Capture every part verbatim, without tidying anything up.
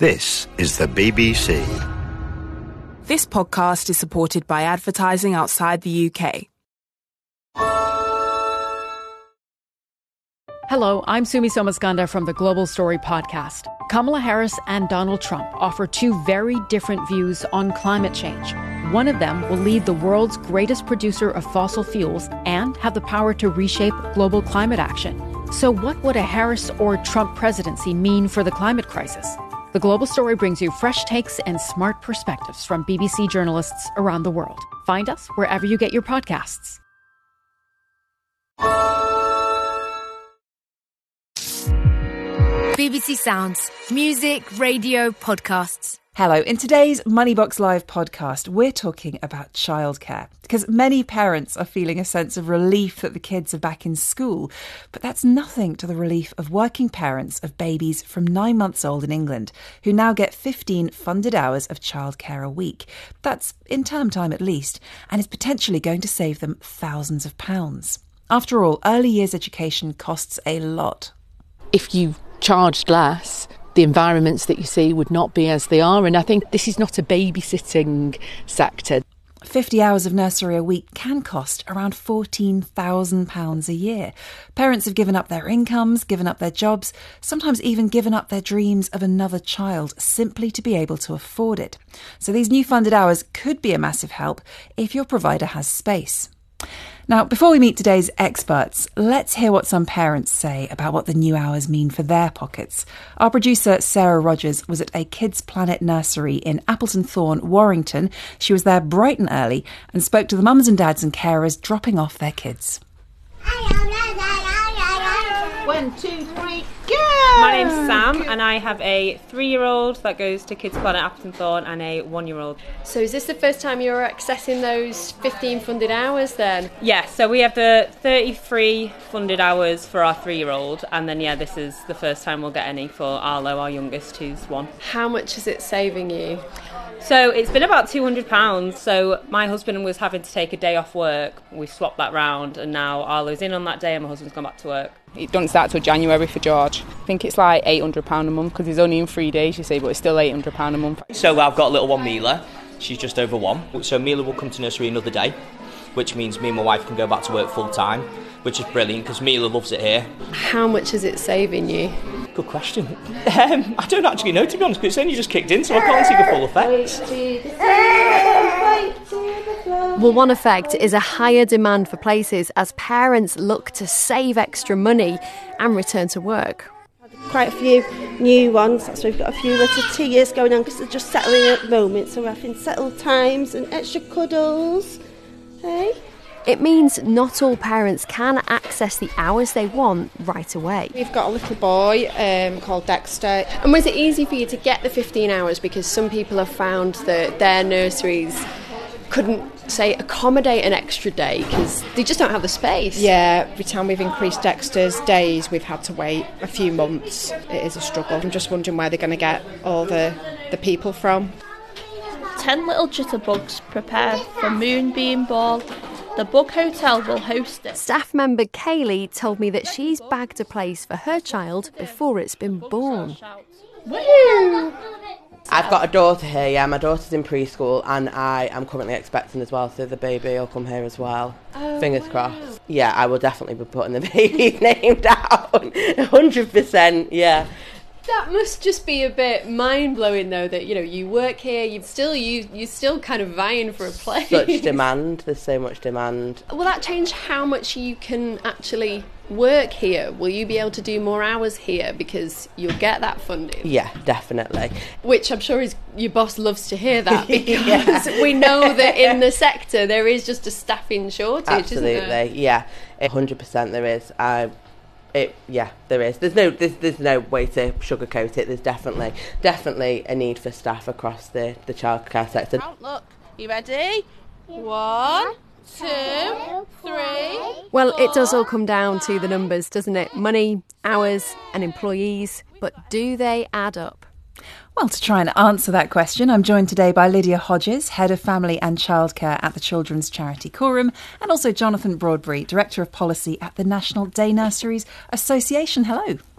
This is the B B C. This podcast is supported by advertising outside the U K. Hello, I'm Sumi Somaskanda from the Global Story podcast. Kamala Harris and Donald Trump offer two very different views on climate change. One of them will lead the world's greatest producer of fossil fuels and have the power to reshape global climate action. So what would a Harris or Trump presidency mean for the climate crisis? The Global Story brings you fresh takes and smart perspectives from B B C journalists around the world. Find us wherever you get your podcasts. B B C Sounds. Music, radio, podcasts. Hello. In today's Moneybox Live podcast, we're talking about childcare because many parents are feeling a sense of relief that the kids are back in school. But that's nothing to the relief of working parents of babies from nine months old in England who now get fifteen funded hours of childcare a week. That's in term time at least, and is potentially going to save them thousands of pounds. After all, early years education costs a lot. If you charged less, the environments that you see would not be as they are. And I think this is not a babysitting sector. fifty hours of nursery a week can cost around fourteen thousand pounds a year. Parents have given up their incomes, given up their jobs, sometimes even given up their dreams of another child simply to be able to afford it. So these new funded hours could be a massive help if your provider has space. Now, before we meet today's experts, let's hear what some parents say about what the new hours mean for their pockets. Our producer, Sarah Rogers, was at a Kids Planet nursery in Appleton Thorne, Warrington. She was there bright and early and spoke to the mums and dads and carers dropping off their kids. One, two, three, go! My name's Sam and I have a three-year-old that goes to Kids Planet Appleton Thorne and a one-year-old. So is this the first time you're accessing those fifteen funded hours then? Yeah, so we have the thirty-three funded hours for our three-year-old and then, yeah, this is the first time we'll get any for Arlo, our youngest, who's one. How much is it saving you? So it's been about two hundred pounds. So my husband was having to take a day off work. We swapped that round and now Arlo's in on that day and my husband's gone back to work. It doesn't start till January for George. I think it's like eight hundred pounds a month because he's only in three days, you see, but it's still eight hundred pounds a month. So I've got a little one, Mila. She's just over one. So Mila will come to nursery another day, which means me and my wife can go back to work full time, which is brilliant because Mila loves it here. How much is it saving you? Good question. Um, I don't actually know, to be honest, because it's only just kicked in, so I can't see the full effect. Well, one effect is a higher demand for places as parents look to save extra money and return to work. Quite a few new ones, so we've got a few little tears going on because they're just settling at the moment, so we're having settled times and extra cuddles. Hey? It means not all parents can access the hours they want right away. We've got a little boy um, called Dexter. And was it easy for you to get the fifteen hours? Because some people have found that their nurseries couldn't, say, accommodate an extra day because they just don't have the space. Yeah, every time we've increased Dexter's days, we've had to wait a few months. It is a struggle. I'm just wondering where they're going to get all the, the people from. Ten little jitterbugs prepared for Moonbeam Ball. The Bug Hotel will host it. Staff member Kaylee told me that she's bagged a place for her child before it's been born. Woo! I've got a daughter here, yeah, my daughter's in preschool and I am currently expecting as well, so the baby will come here as well. Oh, Fingers wow. crossed. Yeah, I will definitely be putting the baby's name down, one hundred percent, yeah. That must just be a bit mind-blowing, though, that, you know, you work here, you've still, you, you're still kind of vying for a place. Such demand, there's so much demand. Will that change how much you can actually work here? Will you be able to do more hours here because you'll get that funding? Yeah, definitely. Which I'm sure is, your boss loves to hear that because yeah. we know that in the sector there is just a staffing shortage, Absolutely, isn't there? yeah, one hundred percent there is. I It, yeah, there is. There's no, there's, there's no way to sugarcoat it. There's definitely, definitely a need for staff across the, the childcare sector. Look, you ready? One, two, three. Well, it does all come down to the numbers, doesn't it? Money, hours, and employees. But do they add up? Well, to try and answer that question, I'm joined today by Lydia Hodges, Head of Family and Childcare at the children's charity Coram, and also Jonathan Broadbury, Director of Policy at the National Day Nurseries Association. Hello.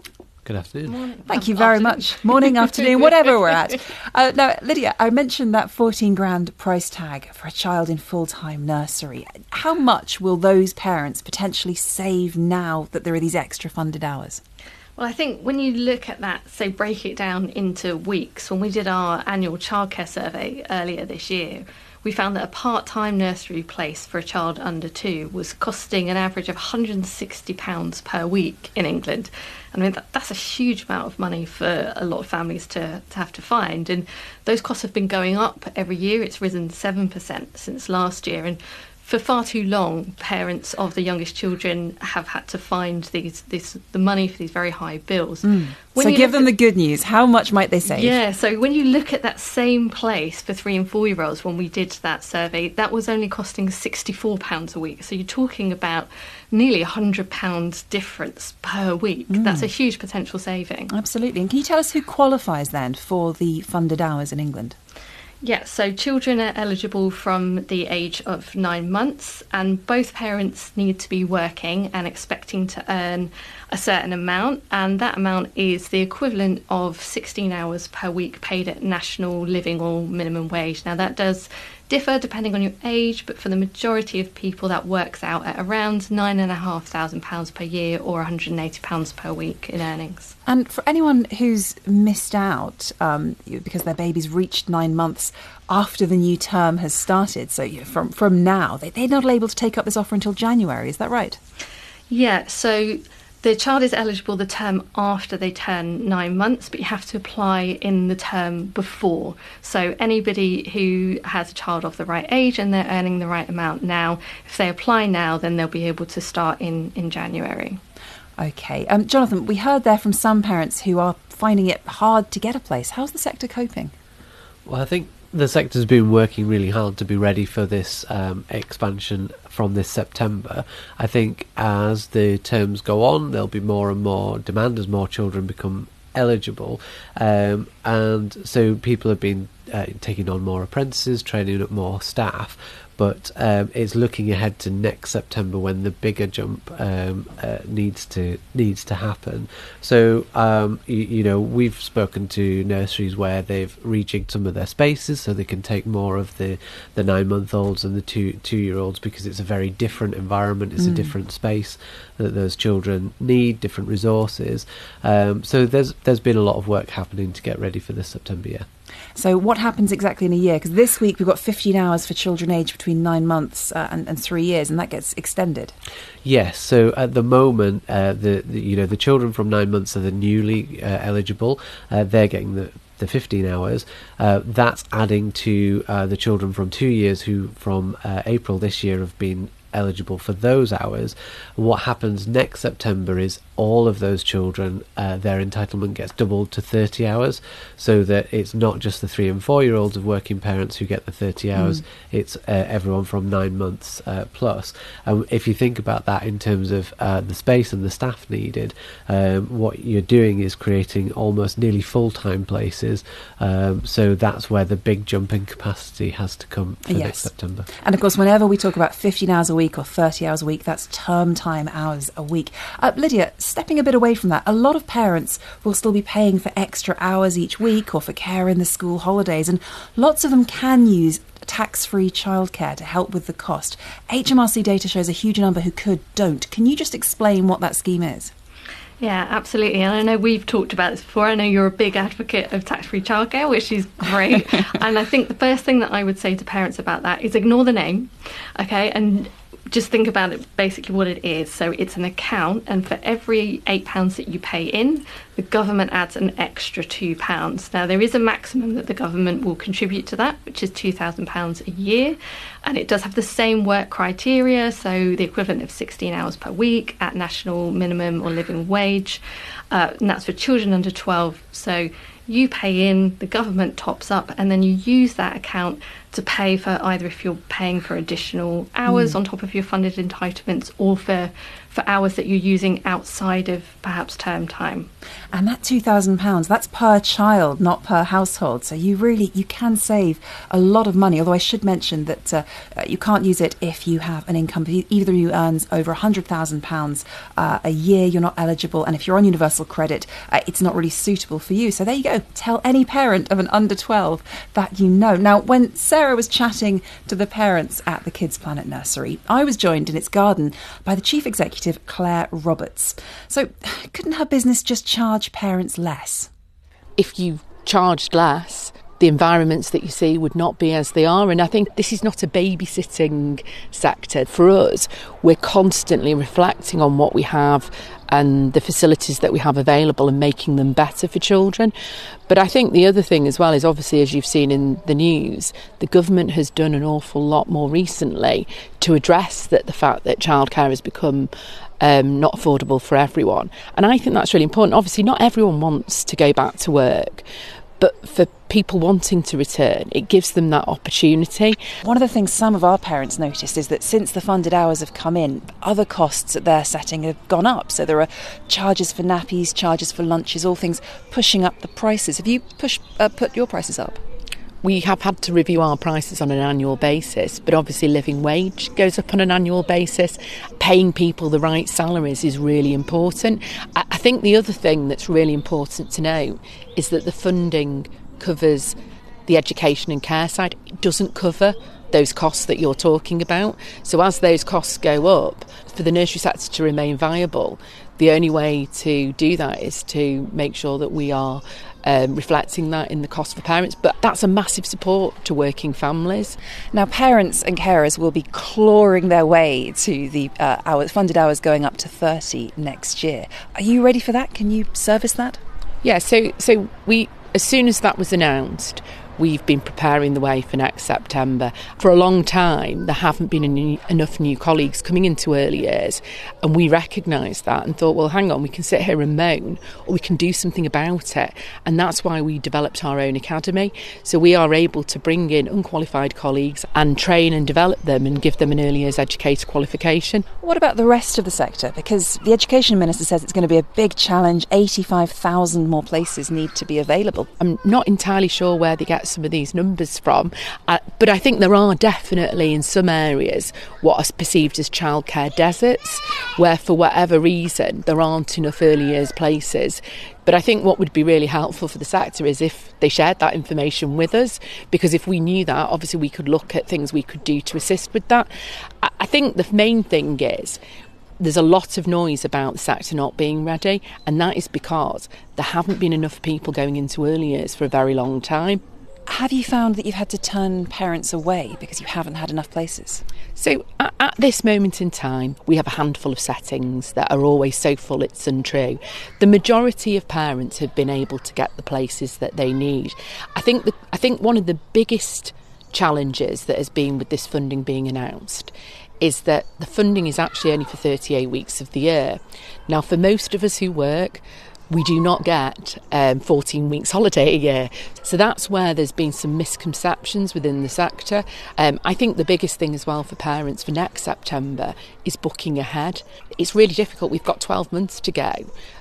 Good afternoon. Morning. Thank you very much. Morning, afternoon, whatever we're at. Uh, now, Lydia, I mentioned that fourteen grand price tag for a child in full-time nursery. How much will those parents potentially save now that there are these extra funded hours? Well, I think when you look at that, so break it down into weeks, when we did our annual childcare survey earlier this year, we found that a part-time nursery place for a child under two was costing an average of one hundred sixty pounds per week in England. And I mean, that, that's a huge amount of money for a lot of families to, to have to find. And those costs have been going up every year. It's risen seven percent since last year. And for far too long, parents of the youngest children have had to find these, this, the money for these very high bills. Mm. So give them at, the good news. How much might they save? Yeah, so when you look at that same place for three and four-year-olds, when we did that survey, that was only costing sixty-four pounds a week. So you're talking about nearly one hundred pounds difference per week. Mm. That's a huge potential saving. Absolutely. And can you tell us who qualifies then for the funded hours in England? Yeah, so children are eligible from the age of nine months, and both parents need to be working and expecting to earn a certain amount, and that amount is the equivalent of sixteen hours per week paid at national living or minimum wage. Now, that does differ depending on your age, but for the majority of people that works out at around nine and a half thousand pounds per year or one hundred eighty pounds per week in earnings. And for anyone who's missed out um, because their baby's reached nine months after the new term has started, so you know, from from now, they, they're not able to take up this offer until January, is that right? Yeah, so the child is eligible the term after they turn nine months, but you have to apply in the term before. So anybody who has a child of the right age and they're earning the right amount now, if they apply now, then they'll be able to start in, in January. OK. Um, Jonathan, we heard there from some parents who are finding it hard to get a place. How's the sector coping? Well, I think the sector's been working really hard to be ready for this um, expansion from this September. I think as the terms go on, there'll be more and more demand as more children become eligible, um, and so people have been uh, taking on more apprentices, training up more staff. But um, it's looking ahead to next September when the bigger jump um, uh, needs to needs to happen. So um, you, you know, we've spoken to nurseries where they've rejigged some of their spaces so they can take more of the, the nine month olds and the two two year olds, because it's a very different environment. It's mm. a different space that those children need, different resources. Um, so there's there's been a lot of work happening to get ready for this September year. So what happens exactly in a year? Because this week we've got fifteen hours for children aged between nine months uh, and, and three years, and that gets extended. Yes. So at the moment, uh, the, the you know the children from nine months are the newly uh, eligible. Uh, they're getting the the fifteen hours. Uh, that's adding to uh, the children from two years who from uh, April this year have been eligible for those hours. What happens next September is all of those children, uh, their entitlement gets doubled to thirty hours, so that it's not just the three and four year olds of working parents who get the thirty hours, mm. it's uh, everyone from nine months uh, plus. And if you think about that in terms of uh, the space and the staff needed, um, what you're doing is creating almost nearly full-time places, um, so that's where the big jump in capacity has to come for yes. next September. And of course, whenever we talk about fifteen hours a week or thirty hours a week, that's term time hours a week. Uh, Lydia, stepping a bit away from that, a lot of parents will still be paying for extra hours each week or for care in the school holidays, and lots of them can use tax-free childcare to help with the cost. H M R C data shows a huge number who could don't. Can you just explain what that scheme is? Yeah, absolutely. And I know we've talked about this before. I know you're a big advocate of tax-free childcare, which is great. And I think the first thing that I would say to parents about that is ignore the name, okay, and just think about it, basically what it is. So it's an account, and for every eight pounds that you pay in, the government adds an extra two pounds. Now, there is a maximum that the government will contribute to that, which is two thousand pounds a year, and it does have the same work criteria, so the equivalent of sixteen hours per week at national minimum or living wage, uh, and that's for children under twelve. So you pay in, the government tops up, and then you use that account to pay for either if you're paying for additional hours mm. on top of your funded entitlements, or for for hours that you're using outside of perhaps term time. And that two thousand pounds, that's per child, not per household. So you really, you can save a lot of money. Although I should mention that uh, you can't use it if you have an income. If either of you earns over one hundred thousand pounds uh, a year, you're not eligible. And if you're on universal credit, uh, it's not really suitable for you. So there you go. Tell any parent of an under twelve that you know. Now, when Sarah was chatting to the parents at the Kids Planet Nursery, I was joined in its garden by the Chief Executive, Claire Roberts. So couldn't her business just charge parents less? If you charged less, the environments that you see would not be as they are. And I think this is not a babysitting sector. For us, we're constantly reflecting on what we have and the facilities that we have available and making them better for children. But I think the other thing as well is, obviously, as you've seen in the news, the government has done an awful lot more recently to address that the fact that childcare has become um, not affordable for everyone. And I think that's really important. Obviously, not everyone wants to go back to work, but for people wanting to return, it gives them that opportunity. One of the things some of our parents noticed is that since the funded hours have come in, other costs that they're setting have gone up. So there are charges for nappies, charges for lunches, all things pushing up the prices. Have you push, uh, put your prices up? We have had to review our prices on an annual basis, but obviously living wage goes up on an annual basis. Paying people the right salaries is really important. I think the other thing that's really important to know is that the funding covers the education and care side. It doesn't cover those costs that you're talking about. So as those costs go up, for the nursery sector to remain viable, the only way to do that is to make sure that we are Um, reflecting that in the cost for parents. But that's a massive support to working families. Now, parents and carers will be clawing their way to the uh, hours, funded hours going up to thirty next year. Are you ready for that? Can you service that? Yeah, so so we, as soon as that was announced, we've been preparing the way for next September. For a long time, there haven't been any, enough new colleagues coming into early years, and we recognised that and thought, well, hang on, we can sit here and moan, or we can do something about it. And that's why we developed our own academy. So we are able to bring in unqualified colleagues and train and develop them and give them an early years educator qualification. What about the rest of the sector? Because the Education Minister says it's going to be a big challenge. eighty-five thousand more places need to be available. I'm not entirely sure where they get some of these numbers from, uh, but I think there are definitely in some areas what are perceived as childcare deserts, where for whatever reason there aren't enough early years places. But I think what would be really helpful for the sector is if they shared that information with us, because if we knew that, obviously we could look at things we could do to assist with that. I, I think the main thing is there's a lot of noise about the sector not being ready, and that is because there haven't been enough people going into early years for a very long time. Have you found that you've had to turn parents away because you haven't had enough places? So at, at this moment in time, we have a handful of settings that are always so full it's untrue. The majority of parents have been able to get the places that they need. I think the, I think one of the biggest challenges that has been with this funding being announced is that the funding is actually only for thirty-eight weeks of the year. Now, for most of us who work, we do not get um, fourteen weeks holiday a year. So that's where there's been some misconceptions within the sector. Um, I think the biggest thing as well for parents for next September is booking ahead. It's really difficult. We've got twelve months to go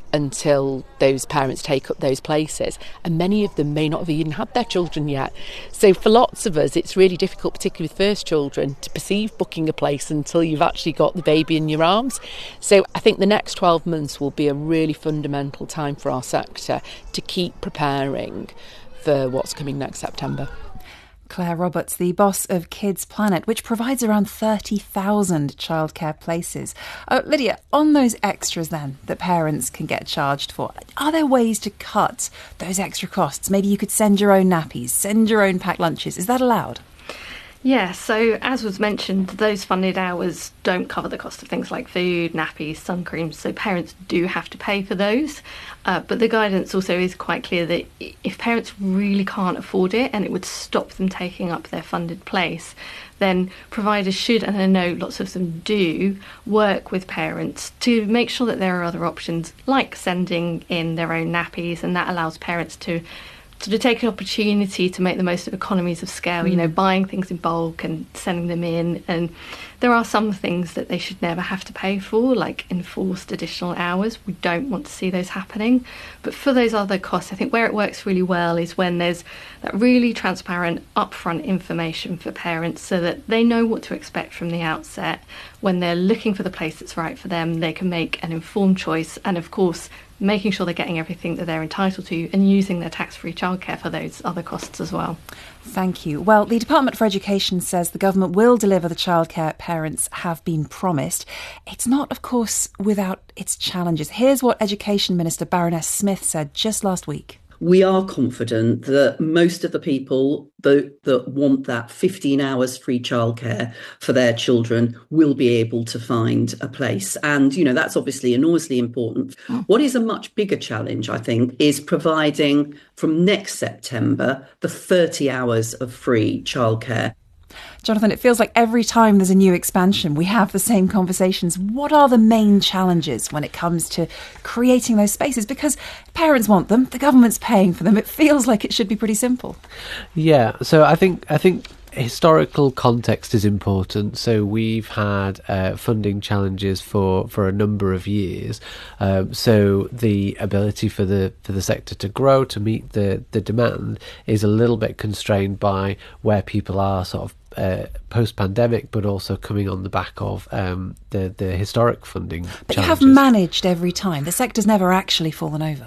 until those parents take up those places, and many of them may not have even had their children yet. So for lots of us, it's really difficult, particularly with first children, to perceive booking a place until you've actually got the baby in your arms. So I think the next twelve months will be a really fundamental time for our sector to keep preparing for what's coming next September. Claire Roberts, the boss of Kids Planet, which provides around thirty thousand childcare places. Uh, Lydia, on those extras then that parents can get charged for, are there ways to cut those extra costs? Maybe you could send your own nappies, send your own packed lunches. Is that allowed? Yeah, so as was mentioned, those funded hours don't cover the cost of things like food, nappies, sun creams, so parents do have to pay for those. Uh, but the guidance also is quite clear that if parents really can't afford it and it would stop them taking up their funded place, then providers should, and I know lots of them do, work with parents to make sure that there are other options like sending in their own nappies, and that allows parents to sort of take an opportunity to make the most of economies of scale, you know, buying things in bulk and sending them in. And there are some things that they should never have to pay for, like enforced additional hours. We don't want to see those happening. But for those other costs, I think where it works really well is when there's that really transparent upfront information for parents so that they know what to expect from the outset. When they're looking for the place that's right for them, they can make an informed choice. And of course, making sure they're getting everything that they're entitled to and using their tax-free childcare for those other costs as well. Thank you. Well, the Department for Education says the government will deliver the childcare parents have been promised. It's not, of course, without its challenges. Here's what Education Minister Baroness Smith said just last week. We are confident that most of the people that, that want that fifteen hours free childcare for their children will be able to find a place. And, you know, that's obviously enormously important. Mm. What is a much bigger challenge, I think, is providing from next September the thirty hours of free childcare. Jonathan, it feels like every time there's a new expansion, we have the same conversations. What are the main challenges when it comes to creating those spaces? Because parents want them, the government's paying for them. It feels like it should be pretty simple. Yeah, so I think I think historical context is important. So we've had uh, funding challenges for, for a number of years. Um, so the ability for the for the sector to grow, to meet the, the demand, is a little bit constrained by where people are sort of Uh, post-pandemic, but also coming on the back of um, the, the historic funding But challenges. You have managed every time. The sector's never actually fallen over.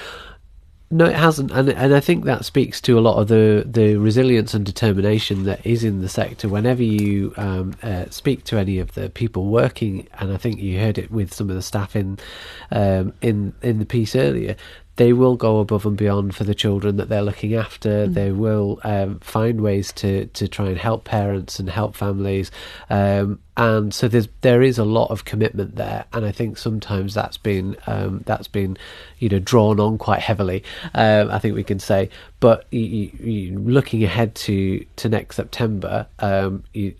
No, it hasn't, and and I think that speaks to a lot of the, the resilience and determination that is in the sector. Whenever you um, uh, speak to any of the people working, and I think you heard it with some of the staff in um, in in the piece earlier, they will go above and beyond for the children that they're looking after. Mm. They will um, find ways to, to try and help parents and help families. Um, and so there's, there is a lot of commitment there. And I think sometimes that's been, um, that's been, you know, drawn on quite heavily, um, I think we can say. But you, you, looking ahead to, to next September, um, you,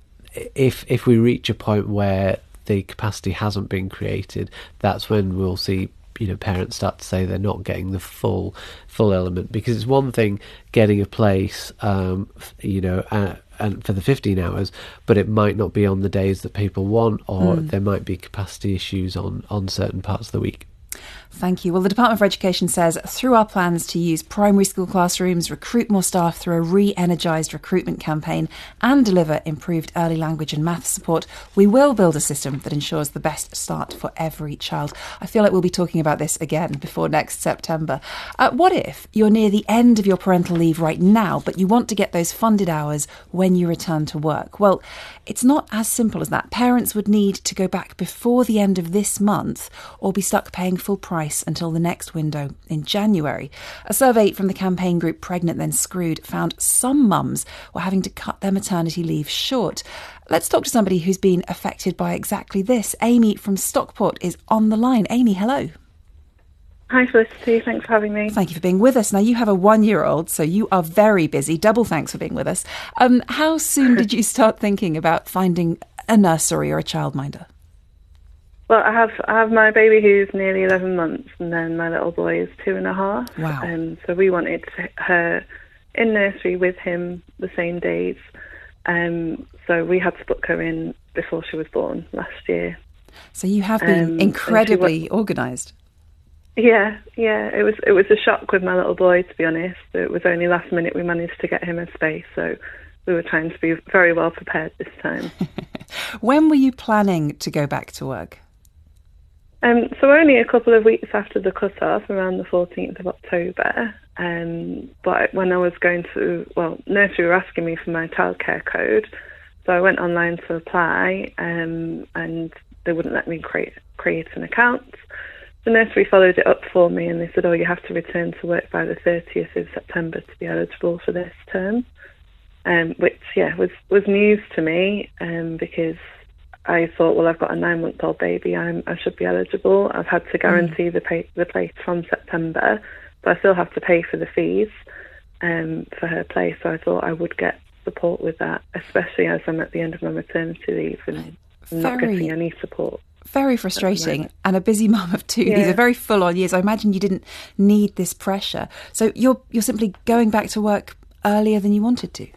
if if we reach a point where the capacity hasn't been created, that's when we'll see, you know, parents start to say they're not getting the full full element. Because it's one thing getting a place, um, you know, uh, and for the fifteen hours, but it might not be on the days that people want, or mm. there might be capacity issues on, on certain parts of the week. Thank you. Well, the Department for Education says through our plans to use primary school classrooms, recruit more staff through a re-energised recruitment campaign and deliver improved early language and maths support, we will build a system that ensures the best start for every child. I feel like we'll be talking about this again before next September. Uh, what if you're near the end of your parental leave right now, but you want to get those funded hours when you return to work? Well, it's not as simple as that. Parents would need to go back before the end of this month or be stuck paying full price until the next window in January. A survey from the campaign group Pregnant Then Screwed found some mums were having to cut their maternity leave short. Let's talk to somebody who's been affected by exactly this. Amy from Stockport is on the line. Amy, hello. Hi Felicity, thanks for having me. Thank you for being with us. Now, you have a one-year-old, so you are very busy. Double thanks for being with us. Um, how soon did you start thinking about finding a nursery or a childminder? Well, I have I have my baby who's nearly eleven months, and then my little boy is two and a half. Wow. Um, so we wanted her in nursery with him the same days. Um, so we had to book her in before she was born last year. So you have been um, incredibly organised. Yeah, yeah. It was it was a shock with my little boy, to be honest. It was only last minute we managed to get him a space, so we were trying to be very well prepared this time. When were you planning to go back to work? Um, so only a couple of weeks after the cut-off, around the fourteenth of October. Um, but when I was going to, well, nursery were asking me for my childcare code, so I went online to apply, um, and they wouldn't let me create create an account. The nursery followed it up for me, and they said, oh, you have to return to work by the thirtieth of September to be eligible for this term, um, which, yeah, was, was news to me, um, because I thought, well, I've got a nine-month-old baby, I'm, I should be eligible. I've had to guarantee mm. the, pay, the place from September, but I still have to pay for the fees um, for her place, so I thought I would get support with that, especially as I'm at the end of my maternity leave and I'm not getting any support. Very frustrating, and a busy mum of two. Yeah. These are very full-on years. I imagine you didn't need this pressure. So you're you're simply going back to work earlier than you wanted to.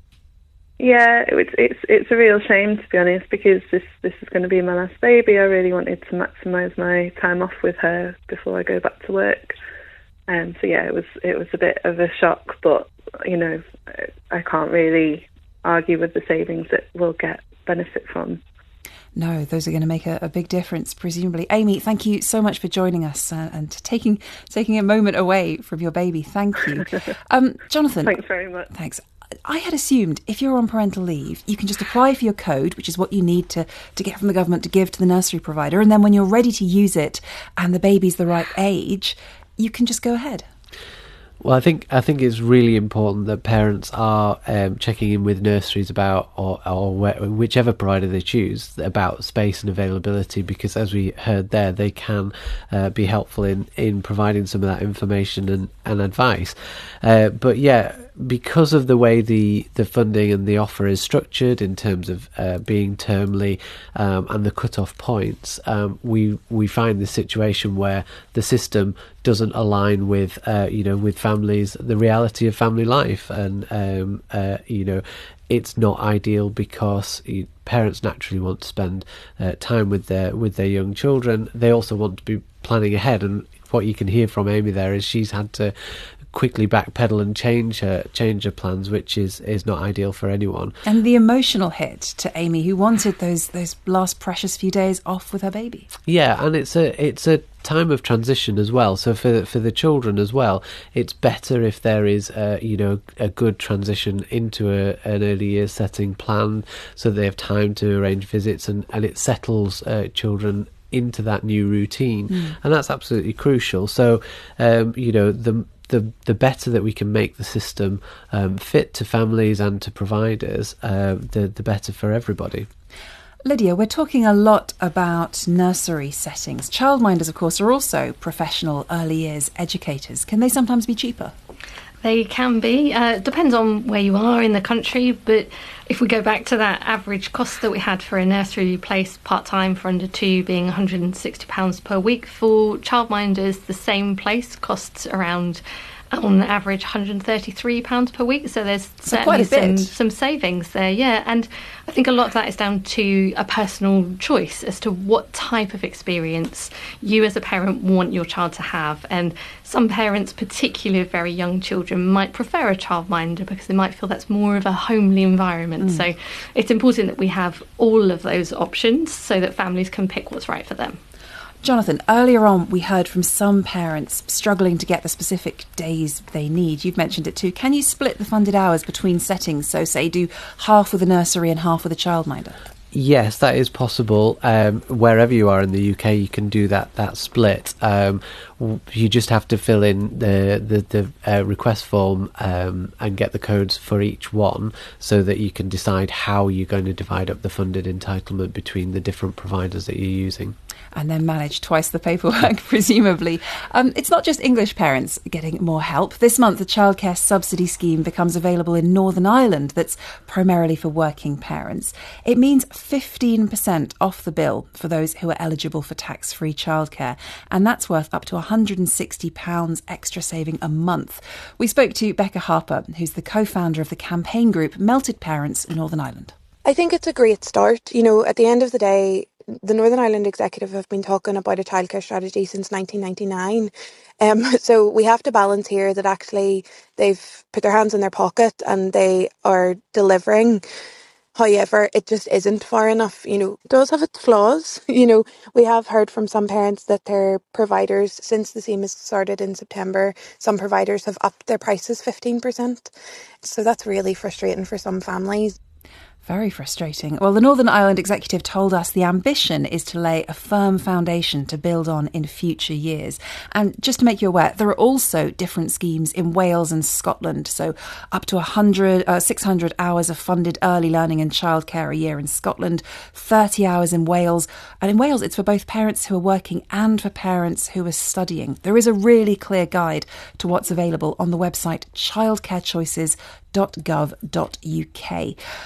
Yeah, it's it's it's a real shame, to be honest, because this this is going to be my last baby. I really wanted to maximise my time off with her before I go back to work. And um, so yeah, it was it was a bit of a shock, but you know, I can't really argue with the savings that we'll get benefit from. No, those are going to make a, a big difference, presumably. Amy, thank you so much for joining us uh, and taking taking a moment away from your baby. Thank you. Um, Jonathan. Thanks very much. Thanks. I had assumed if you're on parental leave, you can just apply for your code, which is what you need to, to get from the government to give to the nursery provider. And then when you're ready to use it and the baby's the right age, you can just go ahead. Well, I think I think it's really important that parents are um, checking in with nurseries about, or, or where, whichever provider they choose, about space and availability, because as we heard there, they can uh, be helpful in, in providing some of that information and, and advice. Uh, but yeah, because of the way the, the funding and the offer is structured in terms of uh, being termly um, and the cut-off points, um, we we find this situation where the system doesn't align with uh, you know with families, the reality of family life, and um, uh, you know it's not ideal because parents naturally want to spend uh, time with their with their young children. They also want to be planning ahead, and what you can hear from Amy there is she's had to quickly backpedal and change her change her plans, which is is not ideal for anyone. And the emotional hit to Amy, who wanted those those last precious few days off with her baby. Yeah, and it's a it's a time of transition as well. So for for the children as well, it's better if there is a, you know a good transition into a, an early years setting planned, so they have time to arrange visits, and and it settles uh, children into that new routine, mm. and that's absolutely crucial. So um, you know the. The, the better that we can make the system um, fit to families and to providers, uh, the, the better for everybody. Lydia, we're talking a lot about nursery settings. Childminders, of course, are also professional early years educators. Can they sometimes be cheaper? They can be. Uh, depends on where you are in the country, but if we go back to that average cost that we had for a nursery place part-time for under two being one hundred sixty pounds per week, for childminders the same place costs around, on average, one hundred thirty-three pounds per week. So there's so certainly quite a bit. some, some savings there, yeah. And I think a lot of that is down to a personal choice as to what type of experience you as a parent want your child to have. And some parents, particularly very young children, might prefer a childminder because they might feel that's more of a homely environment. Mm. So it's important that we have all of those options so that families can pick what's right for them. Jonathan, earlier on we heard from some parents struggling to get the specific days they need. You've mentioned it too. Can you split the funded hours between settings? So say do half with a nursery and half with a childminder? Yes, that is possible. Um, wherever you are in the U K, you can do that that split. Um, you just have to fill in the the, the uh, request form um, and get the codes for each one, so that you can decide how you're going to divide up the funded entitlement between the different providers that you're using. And then manage twice the paperwork, presumably. Um, it's not just English parents getting more help. This month, the childcare subsidy scheme becomes available in Northern Ireland that's primarily for working parents. It means fifteen percent off the bill for those who are eligible for tax-free childcare, and that's worth up to one hundred sixty pounds extra saving a month. We spoke to Becca Harper, who's the co-founder of the campaign group Melted Parents in Northern Ireland. I think it's a great start. You know, at the end of the day, the Northern Ireland Executive have been talking about a childcare strategy since nineteen ninety-nine. Um, so we have to balance here that actually they've put their hands in their pocket and they are delivering. However, it just isn't far enough. You know, it does have its flaws. You know, we have heard from some parents that their providers, since the scheme has started in September, some providers have upped their prices fifteen percent. So that's really frustrating for some families. Very frustrating. Well, the Northern Ireland Executive told us the ambition is to lay a firm foundation to build on in future years. And just to make you aware, there are also different schemes in Wales and Scotland. So up to one hundred, uh, six hundred hours of funded early learning and childcare a year in Scotland, thirty hours in Wales. And in Wales, it's for both parents who are working and for parents who are studying. There is a really clear guide to what's available on the website childcarechoices dot gov dot uk. We've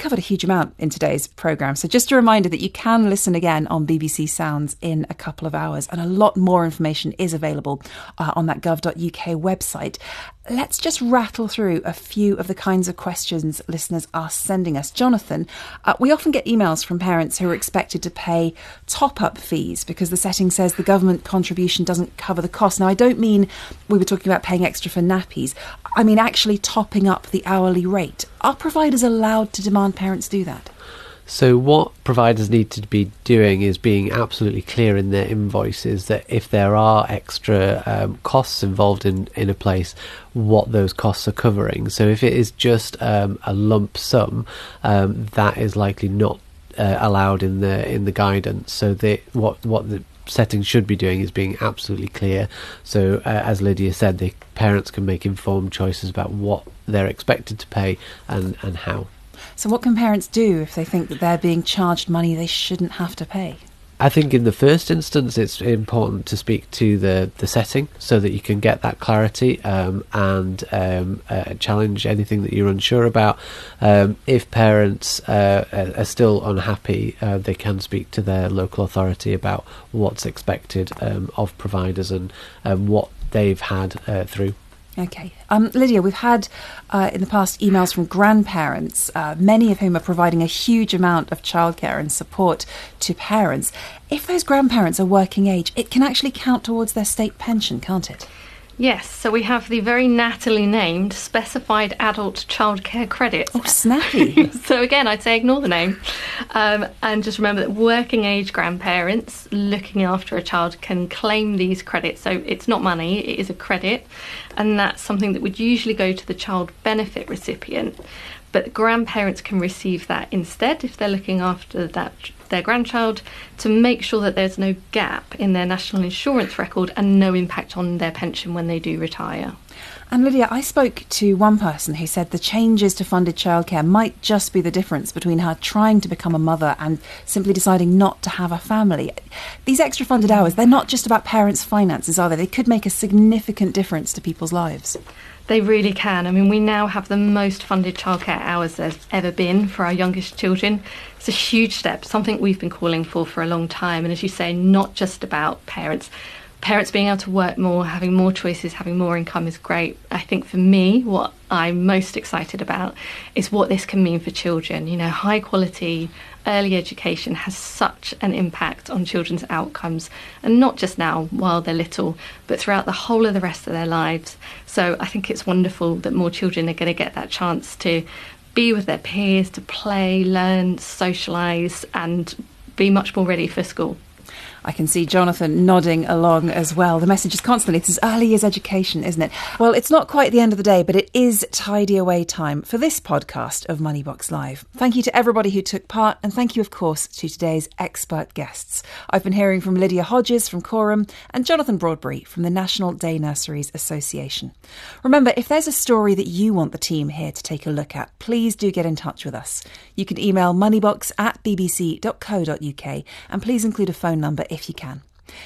covered a huge amount in today's programme. So just a reminder that you can listen again on B B C Sounds in a couple of hours, and a lot more information is available uh, on that gov dot U K website. Let's just rattle through a few of the kinds of questions listeners are sending us. Jonathan, uh, we often get emails from parents who are expected to pay top-up fees because the setting says the government contribution doesn't cover the cost. Now, I don't mean we were talking about paying extra for nappies. I mean actually topping up the hourly rate. Are providers allowed to demand parents do that? So what providers need to be doing is being absolutely clear in their invoices that if there are extra um, costs involved in, in a place, what those costs are covering. So if it is just um, a lump sum, um, that is likely not uh, allowed in the in the guidance. So they, what what the settings should be doing is being absolutely clear. So uh, as Lydia said, the parents can make informed choices about what they're expected to pay and, and how. So what can parents do if they think that they're being charged money they shouldn't have to pay? I think in the first instance it's important to speak to the, the setting so that you can get that clarity um, and um, uh, challenge anything that you're unsure about. Um, if parents uh, are still unhappy, uh, they can speak to their local authority about what's expected um, of providers and um, what they've had uh, through. Okay. Um, Lydia, we've had uh, in the past emails from grandparents, uh, many of whom are providing a huge amount of childcare and support to parents. If those grandparents are working age, it can actually count towards their state pension, can't it? Yes, so we have the very nattily named Specified Adult Childcare Credits. Oh, snappy. So again, I'd say ignore the name. Um, and just remember that working age grandparents looking after a child can claim these credits. So it's not money, it is a credit. And that's something that would usually go to the child benefit recipient. But grandparents can receive that instead if they're looking after that their grandchild, to make sure that there's no gap in their national insurance record and no impact on their pension when they do retire. And Lydia, I spoke to one person who said the changes to funded childcare might just be the difference between her trying to become a mother and simply deciding not to have a family. These extra funded hours, they're not just about parents' finances, are they? They could make a significant difference to people's lives. They really can. I mean, we now have the most funded childcare hours there's ever been for our youngest children. It's a huge step, something we've been calling for for a long time. And as you say, not just about parents. Parents being able to work more, having more choices, having more income is great. I think for me, what I'm most excited about is what this can mean for children. You know, high quality early education has such an impact on children's outcomes, and not just now while they're little, but throughout the whole of the rest of their lives. So I think it's wonderful that more children are going to get that chance to be with their peers, to play, learn, socialise, and be much more ready for school. I can see Jonathan nodding along as well. The message is constantly, it's early years education, isn't it? Well, it's not quite the end of the day, but it is tidy away time for this podcast of Moneybox Live. Thank you to everybody who took part, and thank you, of course, to today's expert guests. I've been hearing from Lydia Hodges from Coram and Jonathan Broadbury from the National Day Nurseries Association. Remember, if there's a story that you want the team here to take a look at, please do get in touch with us. You can email moneybox at b b c dot co dot u k and please include a phone number if you can.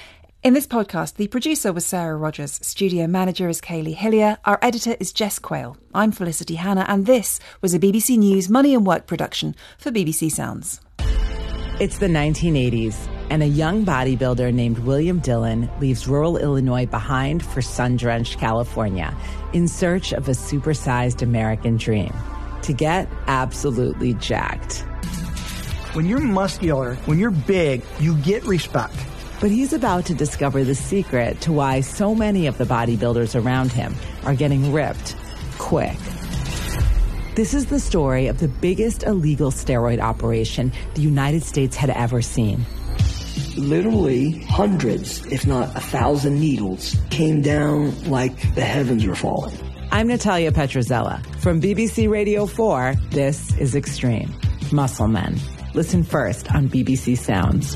In this podcast, the producer was Sarah Rogers, studio manager is Kaylee Hillier, our editor is Jess Quayle. I'm Felicity Hannah, and this was a B B C News Money and Work production for B B C Sounds. It's the nineteen eighties, and a young bodybuilder named William Dillon leaves rural Illinois behind for sun-drenched California in search of a supersized American dream. To get absolutely jacked. When you're muscular, when you're big, you get respect. But he's about to discover the secret to why so many of the bodybuilders around him are getting ripped quick. This is the story of the biggest illegal steroid operation the United States had ever seen. Literally hundreds, if not a thousand needles came down like the heavens were falling. I'm Natalia Petrozella. From B B C Radio four, this is Extreme. Muscle Men. Listen first on B B C Sounds.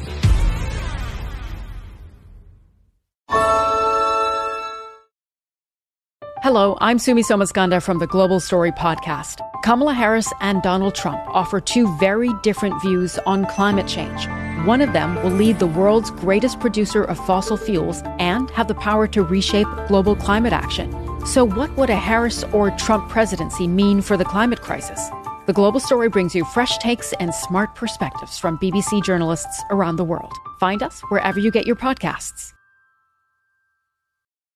Hello, I'm Sumi Somaskanda from the Global Story podcast. Kamala Harris and Donald Trump offer two very different views on climate change. One of them will lead the world's greatest producer of fossil fuels and have the power to reshape global climate action. So what would a Harris or Trump presidency mean for the climate crisis? The Global Story brings you fresh takes and smart perspectives from B B C journalists around the world. Find us wherever you get your podcasts.